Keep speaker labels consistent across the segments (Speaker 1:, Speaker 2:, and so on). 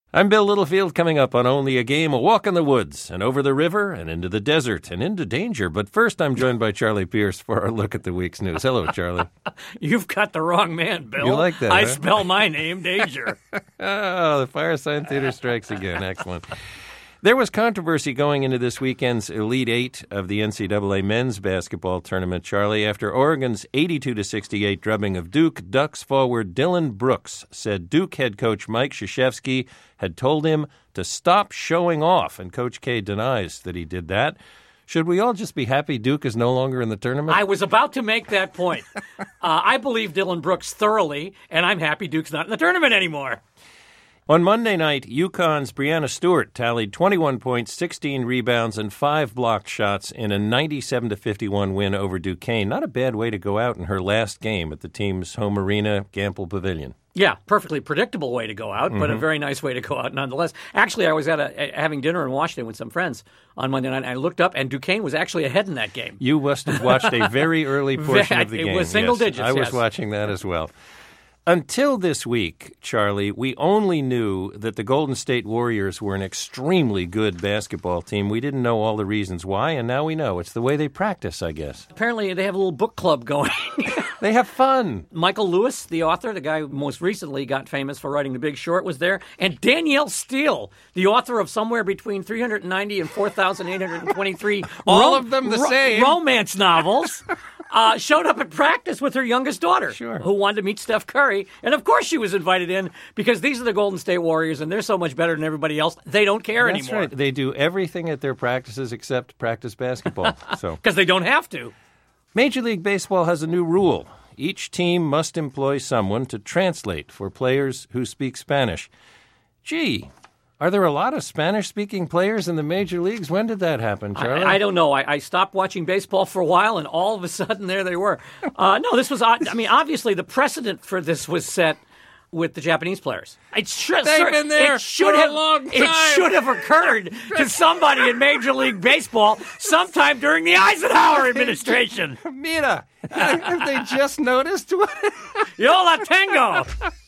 Speaker 1: I'm Bill Littlefield, coming up on Only a Game, a walk in the woods, and over the river, and into the desert, and into danger. But first, I'm joined by Charlie Pierce for our look at the week's news. Hello, Charlie.
Speaker 2: You've got the wrong man, Bill.
Speaker 1: You like that,
Speaker 2: I
Speaker 1: huh?
Speaker 2: spell my name, Danger.
Speaker 1: Oh, the Firesign Theater strikes again. Excellent. There was controversy going into this weekend's Elite Eight of the NCAA men's basketball tournament, Charlie, after Oregon's 82-68 drubbing of Duke. Ducks forward Dylan Brooks said Duke head coach Mike Krzyzewski had told him to stop showing off, and Coach K denies that he did that. Should we all just be happy Duke is no longer in the tournament?
Speaker 2: I was about to make that point. I believe Dylan Brooks thoroughly, and I'm happy Duke's not in the tournament anymore.
Speaker 1: On Monday night, UConn's Brianna Stewart tallied 21 points, 16 rebounds, and 5 blocked shots in a 97-51 win over Duquesne. Not a bad way to go out in her last game at the team's home arena, Gamble Pavilion.
Speaker 2: Yeah, perfectly predictable way to go out, but a very nice way to go out nonetheless. Actually, I was having dinner in Washington with some friends on Monday night, and I looked up, and Duquesne was actually ahead in that game.
Speaker 1: You must have watched a very early portion of the game.
Speaker 2: It was single digits,
Speaker 1: I was watching that as well. Until this week, Charlie, we only knew that the Golden State Warriors were an extremely good basketball team. We didn't know all the reasons why, and now we know. It's the way they practice, I guess.
Speaker 2: Apparently, they have a little book club going.
Speaker 1: They have fun.
Speaker 2: Michael Lewis, the author, the guy who most recently got famous for writing The Big Short, was there. And Danielle Steele, the author of somewhere between 390 and 4,823
Speaker 1: all of them the same
Speaker 2: romance novels. Showed up at practice with her youngest daughter, who wanted to meet Steph Curry. And, of course, she was invited in because these are the Golden State Warriors, and they're so much better than everybody else, they don't care anymore.
Speaker 1: That's right. They do everything at their practices except practice basketball.
Speaker 2: Because they don't have to.
Speaker 1: Major League Baseball has a new rule. Each team must employ someone to translate for players who speak Spanish. Gee, are there a lot of Spanish-speaking players in the major leagues? When did that happen, Charlie?
Speaker 2: I don't know. I stopped watching baseball for a while, and all of a sudden, there they were. No, this was odd. I mean, obviously, the precedent for this was set with the Japanese players.
Speaker 1: They've been there for a long time.
Speaker 2: It should have occurred to somebody in Major League Baseball sometime during the Eisenhower administration.
Speaker 1: Mira, have they just noticed?
Speaker 2: Yo la tengo!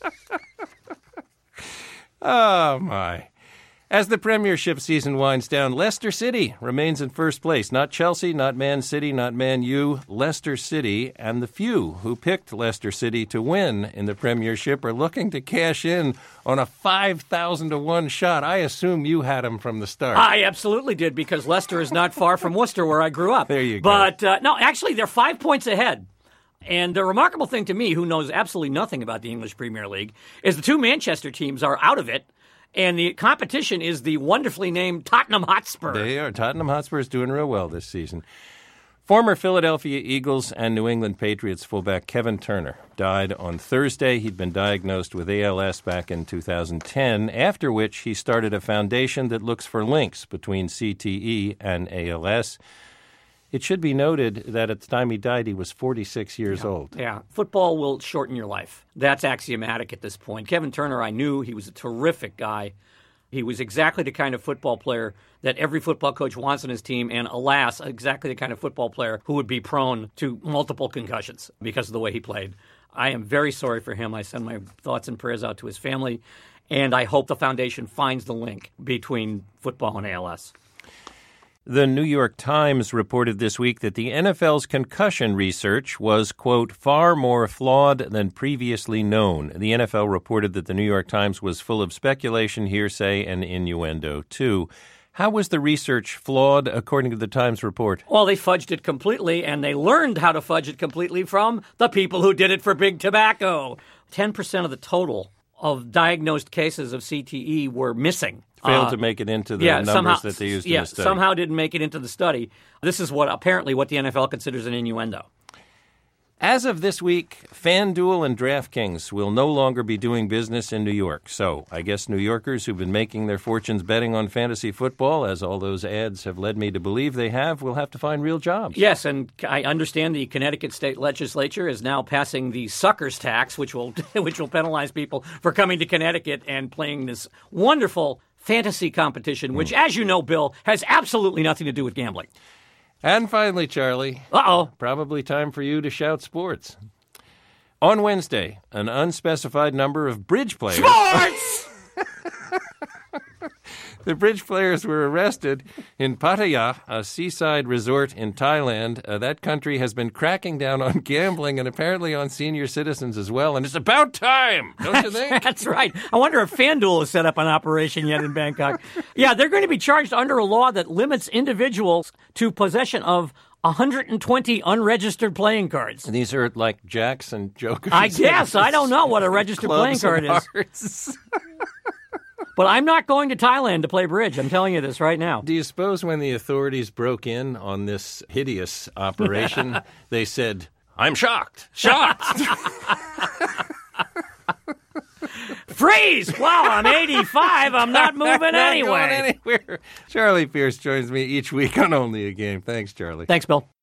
Speaker 1: Oh, my. As the Premiership season winds down, Leicester City remains in first place. Not Chelsea, not Man City, not Man U, Leicester City. And the few who picked Leicester City to win in the Premiership are looking to cash in on a 5,000-to-1 shot. I assume you had them from the start.
Speaker 2: I absolutely did, because Leicester is not far from Worcester, where I grew up.
Speaker 1: There you
Speaker 2: go. But, no, actually, they're 5 points ahead. And the remarkable thing to me, who knows absolutely nothing about the English Premier League, is the two Manchester teams are out of it. And the competition is the wonderfully named Tottenham Hotspur.
Speaker 1: They are. Tottenham Hotspur is doing real well this season. Former Philadelphia Eagles and New England Patriots fullback Kevin Turner died on Thursday. He'd been diagnosed with ALS back in 2010, after which he started a foundation that looks for links between CTE and ALS. It should be noted that at the time he died, he was 46 years old.
Speaker 2: Yeah, football will shorten your life. That's axiomatic at this point. Kevin Turner, I knew he was a terrific guy. He was exactly the kind of football player that every football coach wants on his team, and alas, exactly the kind of football player who would be prone to multiple concussions because of the way he played. I am very sorry for him. I send my thoughts and prayers out to his family, and I hope the foundation finds the link between football and ALS.
Speaker 1: The New York Times reported this week that the NFL's concussion research was, quote, far more flawed than previously known. The NFL reported that the New York Times was full of speculation, hearsay, and innuendo, too. How was the research flawed, according to the Times report?
Speaker 2: Well, they fudged it completely, and they learned how to fudge it completely from the people who did it for Big Tobacco. 10% of the total of diagnosed cases of CTE were missing.
Speaker 1: Failed to make it into the numbers that they used in the study.
Speaker 2: Somehow didn't make it into the study. This is apparently what the NFL considers an innuendo.
Speaker 1: As of this week, FanDuel and DraftKings will no longer be doing business in New York. So I guess New Yorkers who've been making their fortunes betting on fantasy football, as all those ads have led me to believe they have, will have to find real jobs.
Speaker 2: Yes, and I understand the Connecticut State Legislature is now passing the suckers tax, which will penalize people for coming to Connecticut and playing this wonderful fantasy competition, which, as you know, Bill, has absolutely nothing to do with gambling.
Speaker 1: And finally, Charlie. Probably time for you to shout sports. On Wednesday, an unspecified number of bridge players...
Speaker 2: Sports!
Speaker 1: The bridge players were arrested in Pattaya, a seaside resort in Thailand. That country has been cracking down on gambling and apparently on senior citizens as well. And it's about time, don't you think?
Speaker 2: That's right. I wonder if FanDuel has set up an operation yet in Bangkok. Yeah, they're going to be charged under a law that limits individuals to possession of 120 unregistered playing cards.
Speaker 1: These are like jacks and jokers.
Speaker 2: I guess. I don't know what a registered playing card is. But I'm not going to Thailand to play bridge. I'm telling you this right now.
Speaker 1: Do you suppose when the authorities broke in on this hideous operation, they said, I'm shocked. Shocked.
Speaker 2: Freeze! Wow, I'm 85. I'm not moving
Speaker 1: Not going anywhere. Charlie Pierce joins me each week on Only a Game. Thanks, Charlie.
Speaker 2: Thanks, Bill.